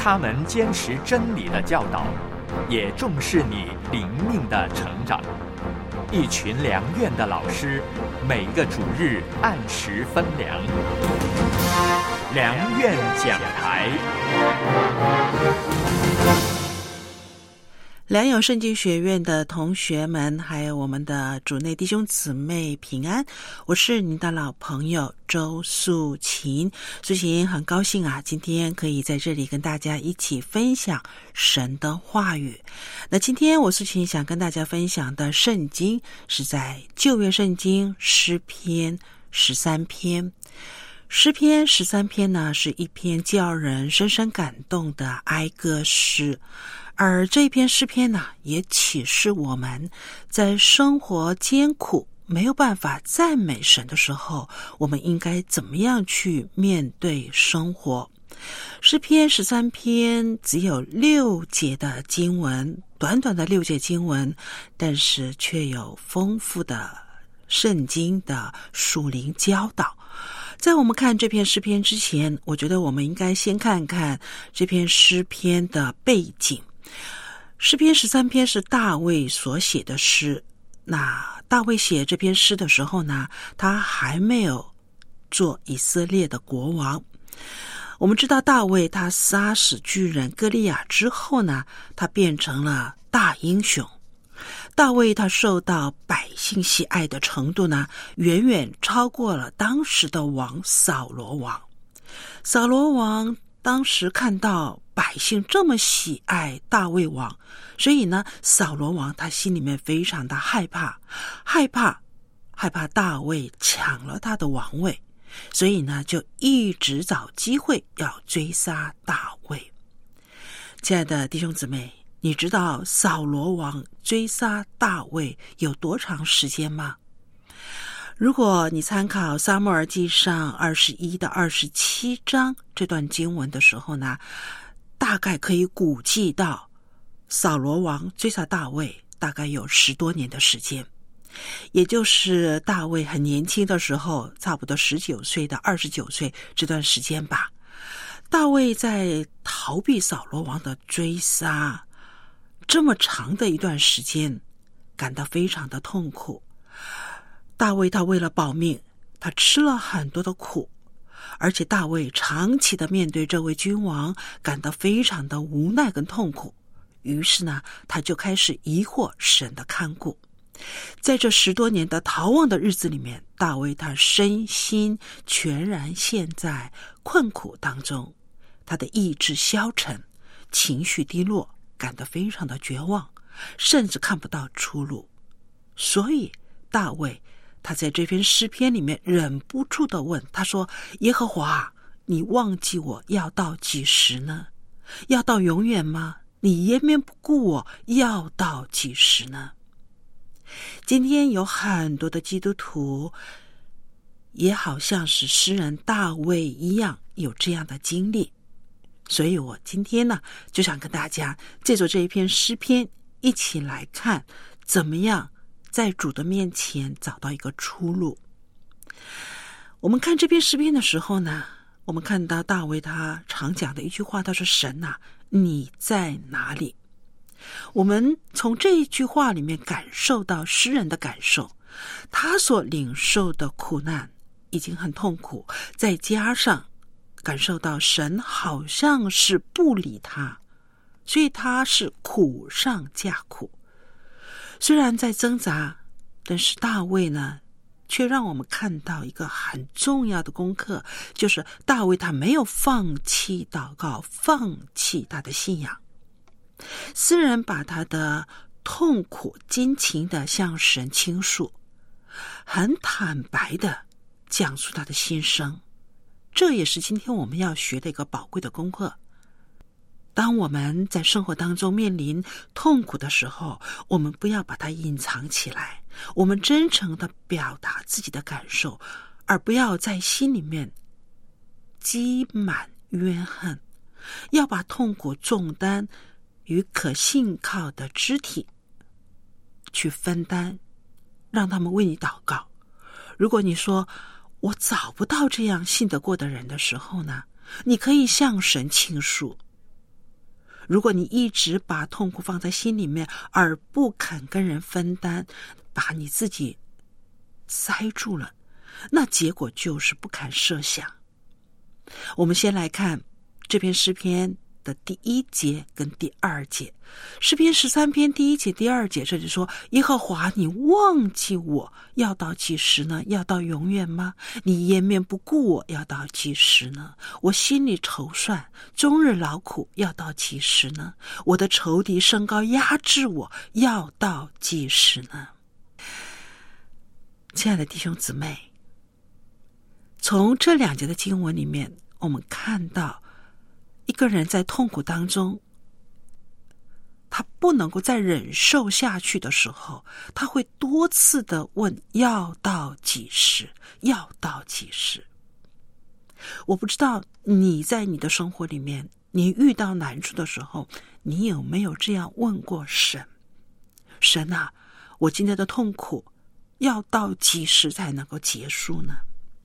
他们坚持真理的教导，也重视你灵命的成长。一群良院的老师，每个主日按时分粮。良院讲台， 良友圣经学院的同学们，还有我们的主内弟兄姊妹平安，我是您的老朋友周素琴。素琴很高兴啊，今天可以在这里跟大家一起分享神的话语。那今天我素琴想跟大家分享的圣经是在旧约圣经诗篇13篇。诗篇13篇呢，是一篇叫人深深感动的哀歌诗，而这篇诗篇呢，也启示我们在生活艰苦没有办法赞美神的时候，我们应该怎么样去面对生活。诗篇13篇只有6节的经文，短短的6节经文，但是却有丰富的圣经的属灵教导。在我们看这篇诗篇之前，我觉得我们应该先看看这篇诗篇的背景。诗篇13篇是大卫所写的诗，那大卫写这篇诗的时候呢，他还没有做以色列的国王。我们知道大卫他杀死巨人歌利亚之后呢，他变成了大英雄。大卫他受到百姓喜爱的程度呢，远远超过了当时的王扫罗王。扫罗王当时看到百姓这么喜爱大卫王，所以呢，扫罗王他心里面非常的害怕大卫抢了他的王位，所以呢，就一直找机会要追杀大卫。亲爱的弟兄姊妹，你知道扫罗王追杀大卫有多长时间吗？如果你参考撒母耳记上21到27章这段经文的时候呢，大概可以估计到扫罗王追杀大卫大概有10多年的时间，也就是大卫很年轻的时候，差不多19岁到29岁这段时间吧。大卫在逃避扫罗王的追杀这么长的一段时间，感到非常的痛苦。大卫他为了保命，他吃了很多的苦，而且大卫长期的面对这位君王，感到非常的无奈跟痛苦。于是呢，他就开始疑惑神的看顾。在这10多年的逃亡的日子里面，大卫他身心全然陷在困苦当中，他的意志消沉，情绪低落，感到非常的绝望，甚至看不到出路。所以大卫他在这篇诗篇里面忍不住地问，他说，耶和华，你忘记我要到几时呢？要到永远吗？你延绵不顾我要到几时呢？今天有很多的基督徒也好像是诗人大卫一样有这样的经历，所以我今天呢，就想跟大家借着这一篇诗篇一起来看怎么样在主的面前找到一个出路。我们看这篇诗篇的时候呢，我们看到大卫他常讲的一句话，他说，神啊，你在哪里？我们从这一句话里面感受到诗人的感受，他所领受的苦难已经很痛苦，再加上感受到神好像是不理他，所以他是苦上加苦。虽然在挣扎，但是大卫呢，却让我们看到一个很重要的功课，就是大卫他没有放弃祷告，放弃他的信仰。诗人把他的痛苦尽情地向神倾诉，很坦白地讲述他的心声。这也是今天我们要学的一个宝贵的功课。当我们在生活当中面临痛苦的时候，我们不要把它隐藏起来，我们真诚地表达自己的感受，而不要在心里面积满怨恨，要把痛苦重担与可信靠的肢体去分担，让他们为你祷告。如果你说我找不到这样信得过的人的时候呢，你可以向神倾诉， 如果你一直把痛苦放在心里面，而不肯跟人分担，把你自己塞住了，那结果就是不堪设想。我们先来看这篇诗篇的第1节跟第2节。诗篇13篇第1节、第2节，这里说：耶和华，你忘记我，要到几时呢？要到永远吗？你掩面不顾我，要到几时呢？我心里筹算，终日劳苦，要到几时呢？我的仇敌升高压制我，要到几时呢？亲爱的弟兄姊妹，从这2节的经文里面，我们看到一个人在痛苦当中，他不能够再忍受下去的时候，他会多次的问：要到几时？要到几时？我不知道你在你的生活里面，你遇到难处的时候，你有没有这样问过神？神啊，我今天的痛苦要到几时才能够结束呢？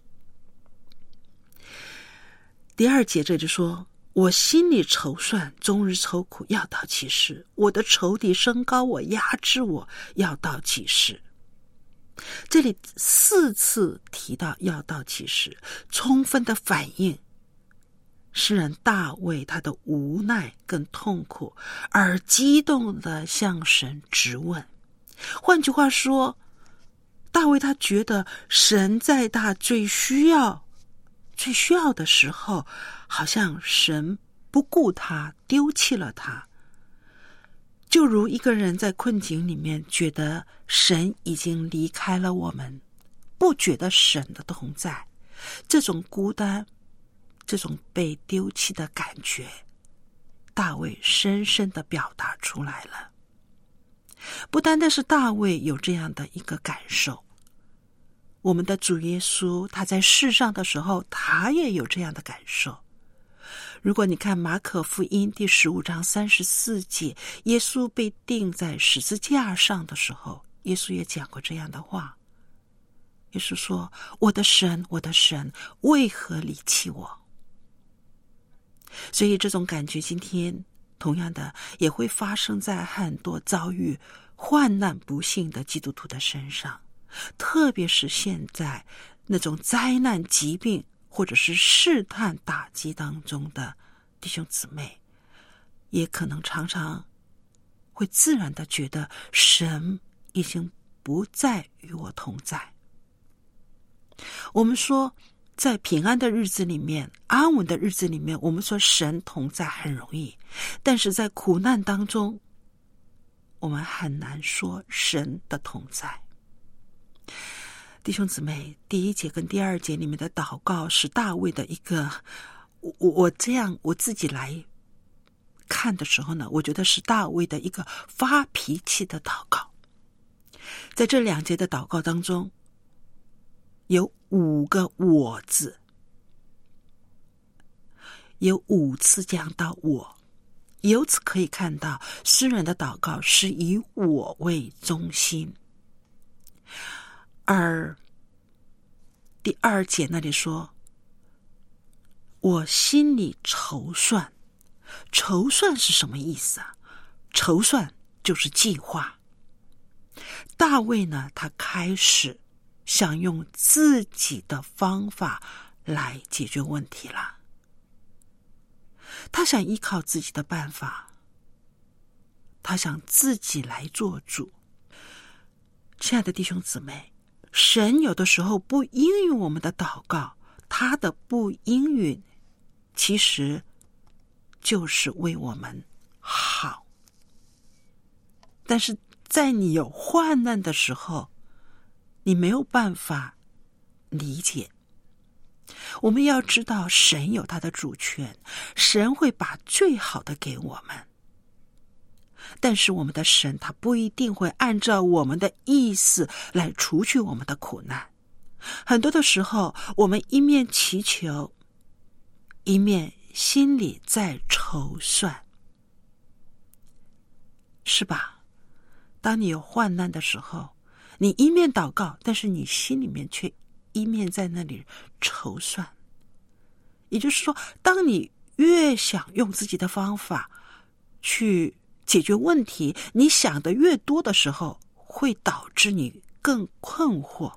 第2节这就说：我心里筹算，终日愁苦，要到几时？我的仇敌升高我，压制我，要到几时？这里4次提到要到几时，充分的反映诗人大卫他的无奈跟痛苦，而激动的向神质问。换句话说，大卫他觉得神在他最需要的时候，好像神不顾他，丢弃了他。就如一个人在困境里面觉得神已经离开了我们，不觉得神的同在，这种孤单，这种被丢弃的感觉，大卫深深地表达出来了。不单单是大卫有这样的一个感受，我们的主耶稣他在世上的时候，他也有这样的感受。如果你看马可福音第15章34节，耶稣被钉在十字架上的时候，耶稣也讲过这样的话。耶稣说：我的神，我的神，为何离弃我？所以这种感觉今天同样的也会发生在很多遭遇患难不幸的基督徒的身上，特别是现在那种灾难、疾病或者是试探打击当中的弟兄姊妹，也可能常常会自然的觉得神已经不再与我同在。我们说在平安的日子里面，安稳的日子里面，我们说神同在很容易，但是在苦难当中，我们很难说神的同在。弟兄姊妹，第1节跟第2节里面的祷告是大卫的一个，我这样我自己来看的时候呢，我觉得是大卫的一个发脾气的祷告。在这2节的祷告当中，有5个我字，有5次讲到我，由此可以看到诗人的祷告是以我为中心。而第2节那里说：我心里筹算。筹算是什么意思啊？筹算就是计划。大卫呢，他开始想用自己的方法来解决问题了。他想依靠自己的办法，他想自己来做主。亲爱的弟兄姊妹，神有的时候不应允我们的祷告，他的不应允其实就是为我们好。但是在你有患难的时候，你没有办法理解。我们要知道神有他的主权，神会把最好的给我们，但是我们的神他不一定会按照我们的意思来除去我们的苦难。很多的时候我们一面祈求，一面心里在筹算，是吧？当你有患难的时候，你一面祷告，但是你心里面却一面在那里筹算。也就是说，当你越想用自己的方法， 去解决问题，你想的越多的时候，会导致你更困惑。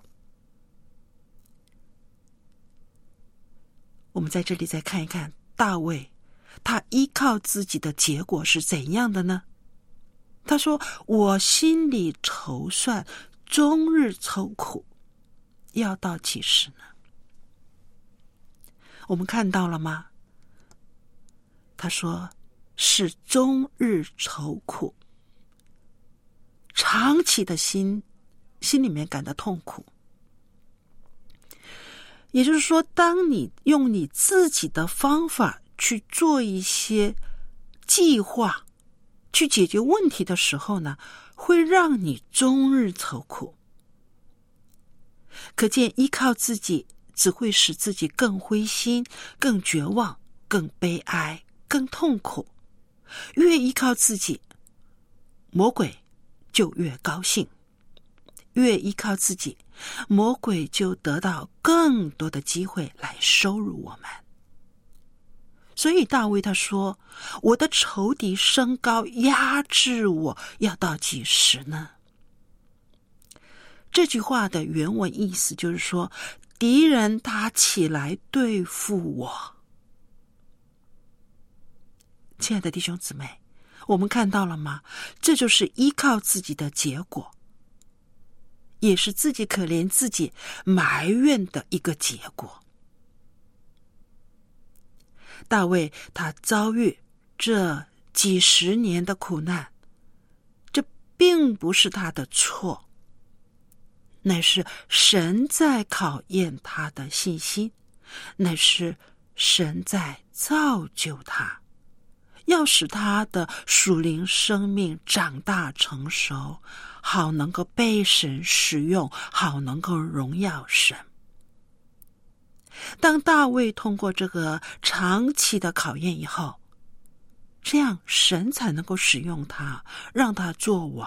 我们在这里再看一看大卫，他依靠自己的结果是怎样的呢？他说：我心里筹算，终日愁苦，要到几时呢？我们看到了吗？他说是终日愁苦，长期的心里面感到痛苦。也就是说，当你用你自己的方法去做一些计划，去解决问题的时候呢，会让你终日愁苦。可见依靠自己只会使自己更灰心、更绝望、更悲哀、更痛苦。越依靠自己，魔鬼就越高兴；越依靠自己，魔鬼就得到更多的机会来羞辱我们。所以大卫他说：我的仇敌升高压制我，要到几时呢？这句话的原文意思就是说，敌人他起来对付我。亲爱的弟兄姊妹，我们看到了吗？这就是依靠自己的结果，也是自己可怜自己埋怨的一个结果。大卫他遭遇这几十年的苦难，这并不是他的错，乃是神在考验他的信心，乃是神在造就他，要使他的属灵生命长大成熟，好能够被神使用，好能够荣耀神。当大卫通过这个长期的考验以后，这样神才能够使用他，让他做王。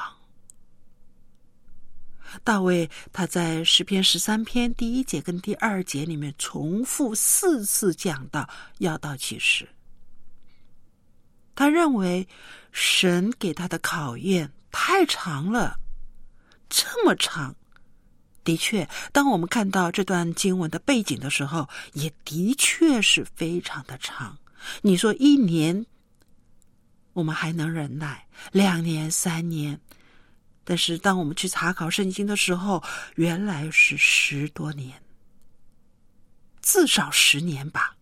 大卫他在诗篇13篇第1节跟第2节里面重复4次讲到要到几时。他认为神给他的考验太长了，这么长。的确，当我们看到这段经文的背景的时候，也的确是非常的长。你说1年我们还能忍耐，2年3年，但是当我们去查考圣经的时候，原来是10多年，至少10年吧。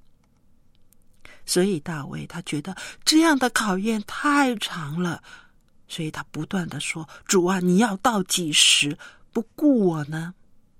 所以大卫他觉得这样的考验太长了，所以他不断的说：主啊，你要到几时不顾我呢？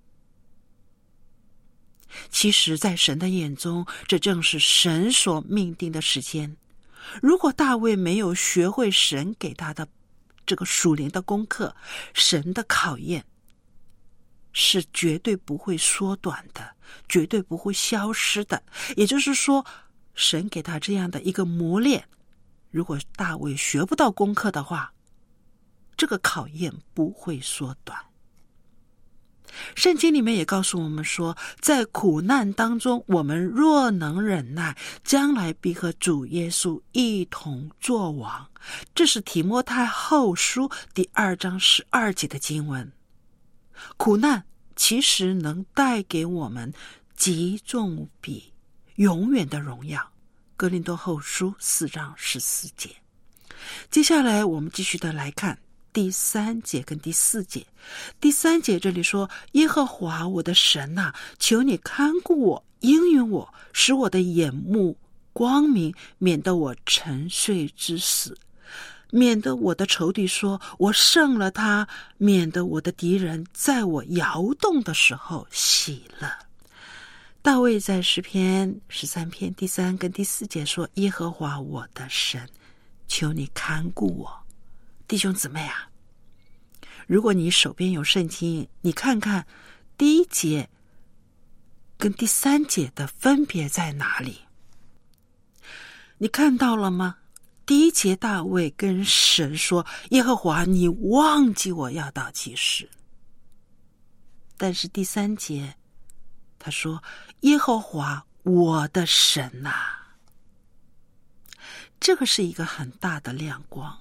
其实在神的眼中，这正是神所命定的时间。如果大卫没有学会神给他的这个属灵的功课，神的考验是绝对不会缩短的，绝对不会消失的。也就是说，神给他这样的一个磨练，如果大卫学不到功课的话，这个考验不会缩短。圣经里面也告诉我们说，在苦难当中，我们若能忍耐，将来必和主耶稣一同作王。这是提摩太后书第2章12节的经文。苦难其实能带给我们极重比永远的荣耀。哥林多后书4章14节。接下来我们继续的来看第3节跟第4节。第3节这里说：耶和华我的神啊，求你看顾我，应允我，使我的眼目光明，免得我沉睡之死，免得我的仇敌说我胜了他，免得我的敌人在我摇动的时候喜乐。大卫在诗篇13篇第3跟第4节说：耶和华我的神，求你看顾我。弟兄姊妹啊，如果你手边有圣经，你看看第1节跟第3节的分别在哪里？你看到了吗？第1节大卫跟神说：耶和华，你忘记我要到几时？但是第3节他说：耶和华我的神啊。 这个是一个很大的亮光。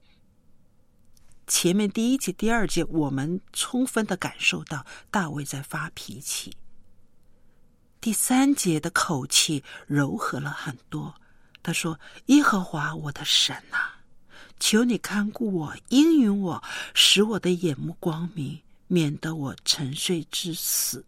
前面第1节、第2节，我们充分的感受到大卫在发脾气。第3节的口气柔和了很多，他说：耶和华我的神啊，求你看顾我，应允我，使我的眼目光明，免得我沉睡之死。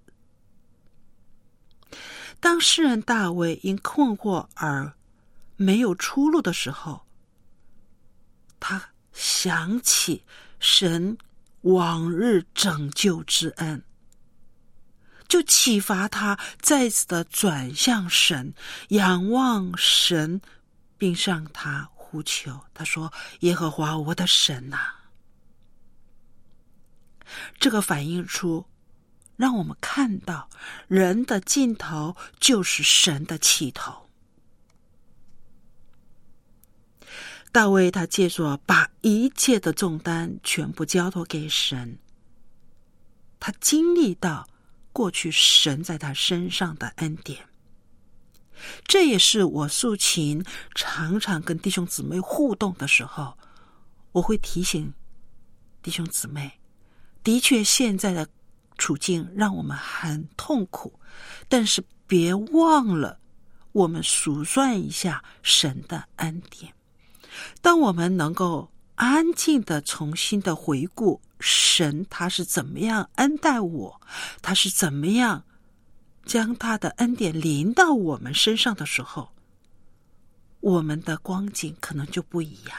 当诗人大卫因困惑而没有出路的时候，他想起神往日拯救之恩，就启发他再次的转向神，仰望神，并向他呼求。他说：耶和华我的神啊。这个反映出让我们看到人的尽头就是神的起头。大卫他借着把一切的重担全部交托给神，他经历到过去神在他身上的恩典。这也是我素琴常常跟弟兄姊妹互动的时候，我会提醒弟兄姊妹，的确现在的处境让我们很痛苦，但是别忘了我们数算一下神的恩典。当我们能够安静的重新的回顾神他是怎么样恩待我，他是怎么样将他的恩典临到我们身上的时候，我们的光景可能就不一样。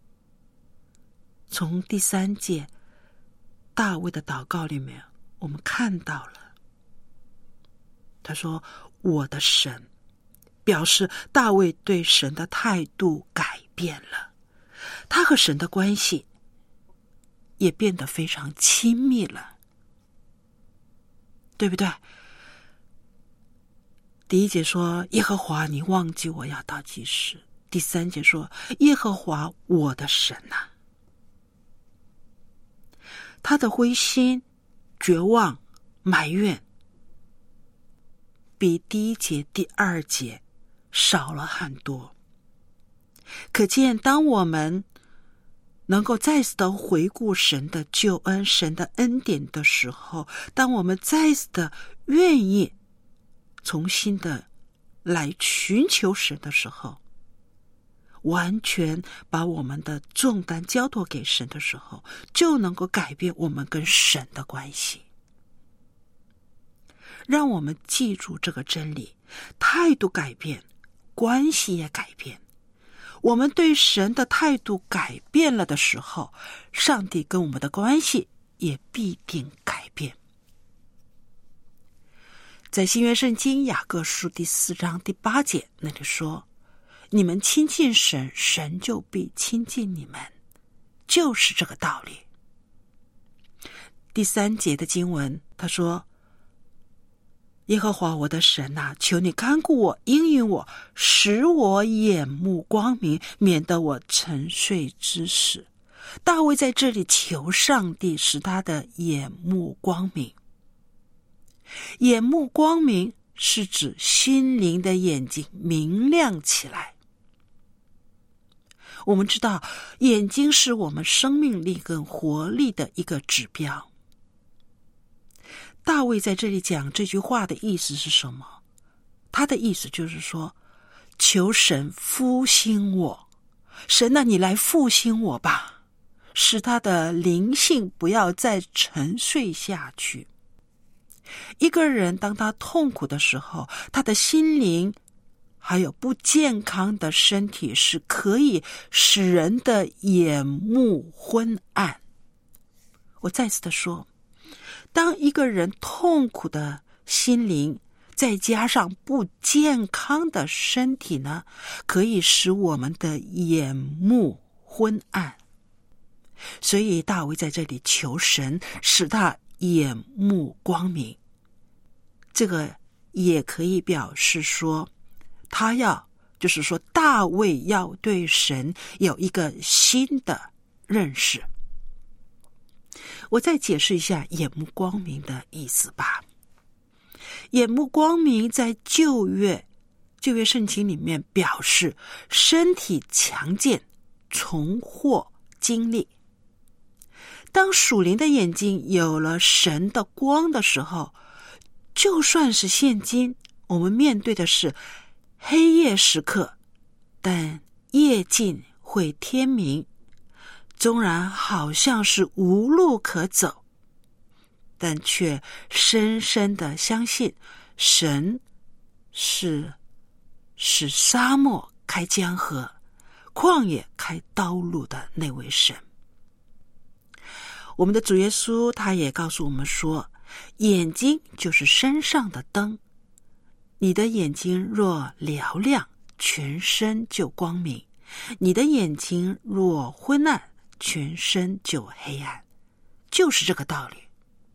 从第3节大卫的祷告里面，我们看到了他说我的神，表示大卫对神的态度改变了，他和神的关系也变得非常亲密了，对不对？第1节说耶和华你忘记我要到几时，第3节说耶和华我的神啊。他的灰心、绝望、埋怨比第1节、第2节少了很多。可见当我们能够再次的回顾神的救恩、神的恩典的时候，当我们再次的愿意重新的来寻求神的时候，完全把我们的重担交托给神的时候，就能够改变我们跟神的关系。让我们记住这个真理，态度改变，关系也改变。我们对神的态度改变了的时候，上帝跟我们的关系也必定改变。在新约圣经雅各书第4章第8节那里说，你们亲近神，神就必亲近你们，就是这个道理。第3节的经文他说，耶和华我的神啊，求你看顾我，应允我，使我眼目光明，免得我沉睡之时。大卫在这里求上帝使他的眼目光明。眼目光明是指心灵的眼睛明亮起来。我们知道眼睛是我们生命力跟活力的一个指标。大卫在这里讲这句话的意思是什么？他的意思就是说，求神复兴我，神啊，你来复兴我吧，使他的灵性不要再沉睡下去。一个人当他痛苦的时候，他的心灵还有不健康的身体是可以使人的眼目昏暗。我再次的说，当一个人痛苦的心灵再加上不健康的身体呢，可以使我们的眼目昏暗。所以大卫在这里求神使他眼目光明。这个也可以表示说，就是说大卫要对神有一个新的认识。我再解释一下眼目光明的意思吧。眼目光明在旧约旧约圣经里面表示身体强健，重获精力。当属灵的眼睛有了神的光的时候，就算是现今我们面对的是黑夜时刻，但夜尽会天明，纵然好像是无路可走，但却深深的相信神是使沙漠开江河，旷野开道路的那位神。我们的主耶稣他也告诉我们说，眼睛就是身上的灯，你的眼睛若嘹亮，全身就光明；你的眼睛若昏暗，全身就黑暗。就是这个道理。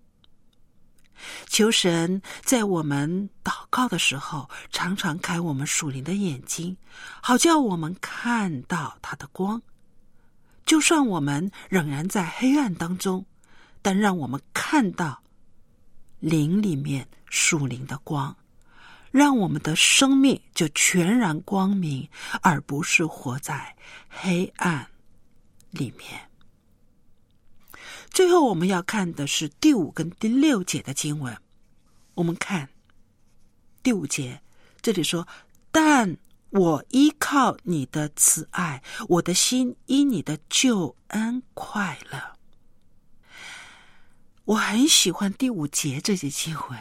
求神在我们祷告的时候，常常开我们属灵的眼睛，好叫我们看到他的光。就算我们仍然在黑暗当中，但让我们看到灵里面属灵的光，让我们的生命就全然光明，而不是活在黑暗里面。最后我们要看的是第5跟第6节的经文。我们看第5节，这里说，但我依靠你的慈爱，我的心因你的救恩快乐。我很喜欢第5节这节经文，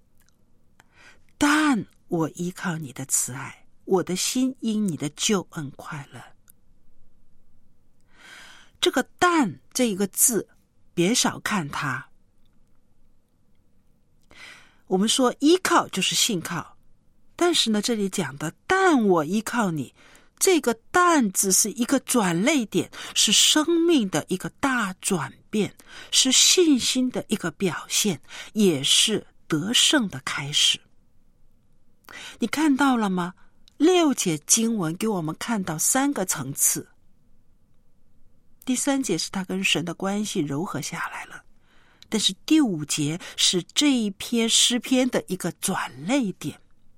但我依靠你的慈爱，我的心因你的救恩快乐。这个但这一个字别小看它。我们说依靠就是信靠，但是呢，这里讲的但我依靠你，这个但字是一个转捩点，是生命的一个大转变，是信心的一个表现，也是得胜的开始。你看到了吗？6节经文给我们看到3个层次。第3节是他跟神的关系柔和下来了，但是第5节是这一篇诗篇的一个转捩点。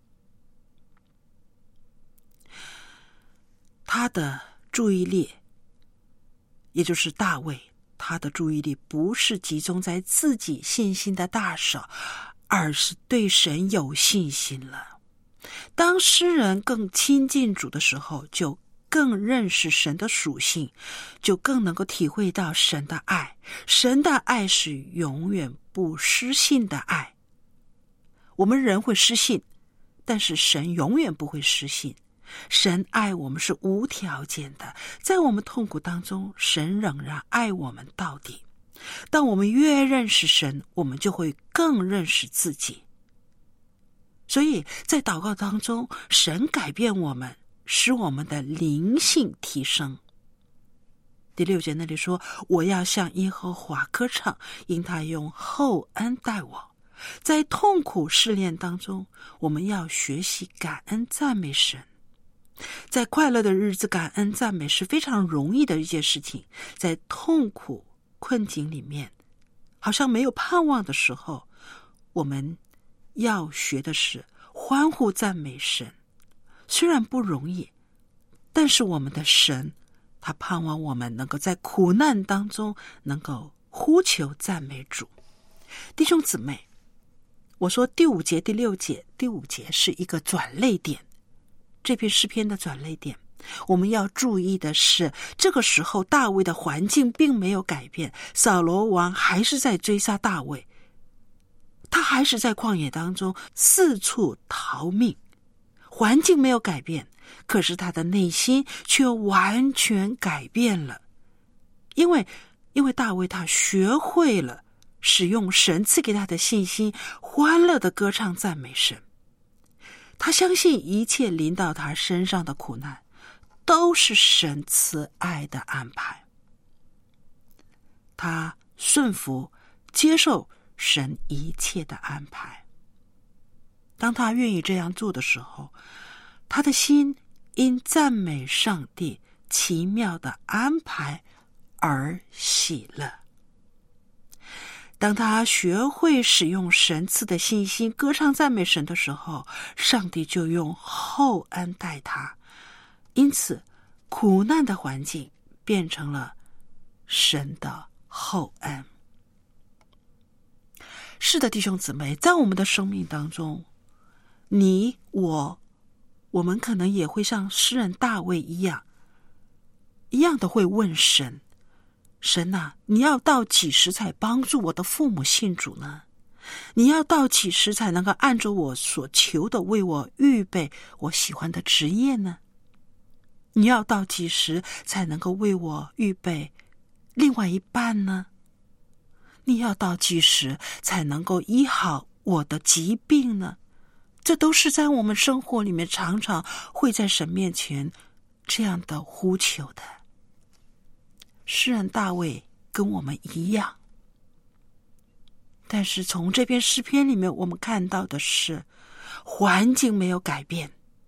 他的注意力，也就是大卫，他的注意力不是集中在自己信心的大小，而是对神有信心了。当诗人更亲近主的时候，就更认识神的属性，就更能够体会到神的爱。神的爱是永远不失信的爱。我们人会失信，但是神永远不会失信。神爱我们是无条件的，在我们痛苦当中，神仍然爱我们到底。当我们越认识神，我们就会更认识自己。所以在祷告当中，神改变我们，使我们的灵性提升。第6节那里说，我要向耶和华歌唱，因他用厚恩待我。在痛苦试炼当中，我们要学习感恩赞美神。在快乐的日子感恩赞美是非常容易的一件事情，在痛苦困境里面，好像没有盼望的时候，我们要学的是欢呼赞美神。虽然不容易，但是我们的神，他盼望我们能够在苦难当中能够呼求赞美主。弟兄姊妹，我说第5节第6节，第5节是一个转捩点，这篇诗篇的转捩点。我们要注意的是，这个时候大卫的环境并没有改变，扫罗王还是在追杀大卫，他还是在旷野当中四处逃命，环境没有改变，可是他的内心却完全改变了。因为大卫他学会了使用神赐给他的信心，欢乐的歌唱赞美神。他相信一切临到他身上的苦难都是神慈爱的安排。他顺服接受神一切的安排。当他愿意这样做的时候，他的心因赞美上帝奇妙的安排而喜乐。 当他学会使用神赐的信心歌唱赞美神的时候，上帝就用厚恩待他，因此苦难的环境变成了神的厚恩。是的，弟兄姊妹，在我们的生命当中，你我们可能也会像诗人大卫一样的会问神，神啊，你要到几时才帮助我的父母信主呢？你要到几时才能够按着我所求的为我预备我喜欢的职业呢？你要到几时才能够为我预备另外一半呢？你要到几时才能够医好我的疾病呢？这都是在我们生活里面常常会在神面前这样的呼求的。诗人大卫跟我们一样，但是从这篇诗篇里面我们看到的是环境没有改变，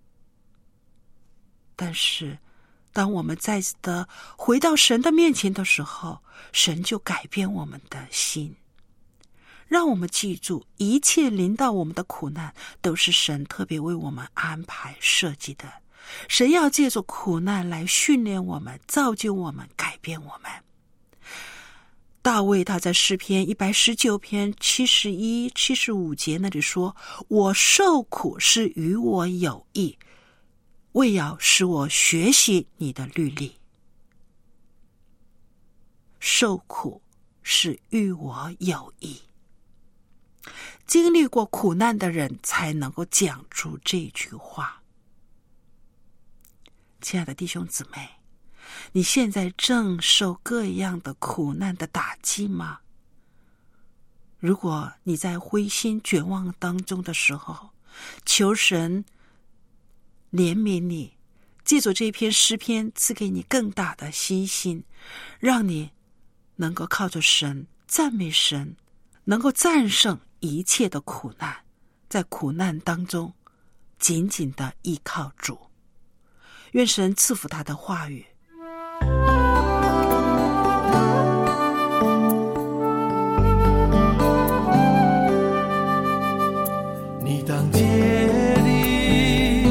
但是当我们再次的回到神的面前的时候，神就改变我们的心，让我们记住一切临到我们的苦难都是神特别为我们安排设计的。神要借助苦难来训练我们，造就我们，改变我们。大卫他在诗篇119篇71、75节那里说，我受苦是与我有益，为要使我学习你的律例。受苦是与我有益。经历过苦难的人才能够讲出这句话。亲爱的弟兄姊妹，你现在正受各样的苦难的打击吗？如果你在灰心绝望当中的时候，求神怜悯你，借着这篇诗篇赐给你更大的信心，让你能够靠着神赞美神，能够战胜一切的苦难，在苦难当中紧紧的依靠主。愿神赐福他的话语。 你当竭力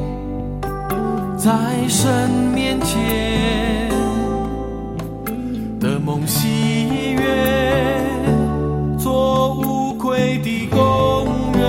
在神面前的梦喜悦，做无愧的工人，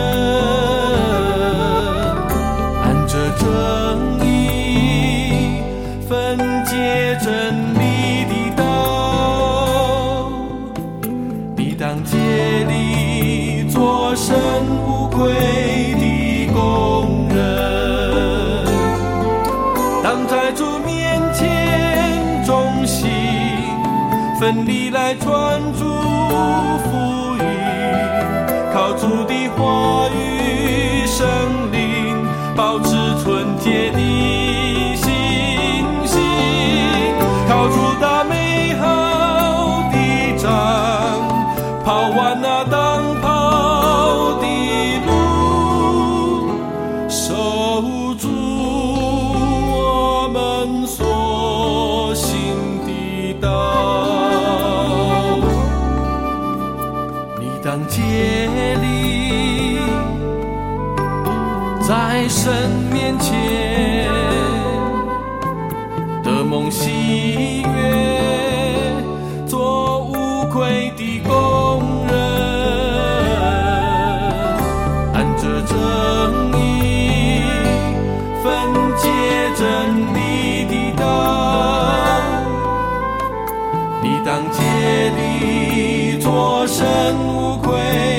按着正义分解真理的道。你当竭力做神无愧的工人，当在主面前忠心奋力来传主福音，靠主的话语生灵，保持纯洁的信心，靠主打美好的仗，跑完那当跑的路，守住我们所行的道。你当竭力在神面前的梦喜悦，做无愧的工人，按着正义分解真理的道。你当竭力做神无愧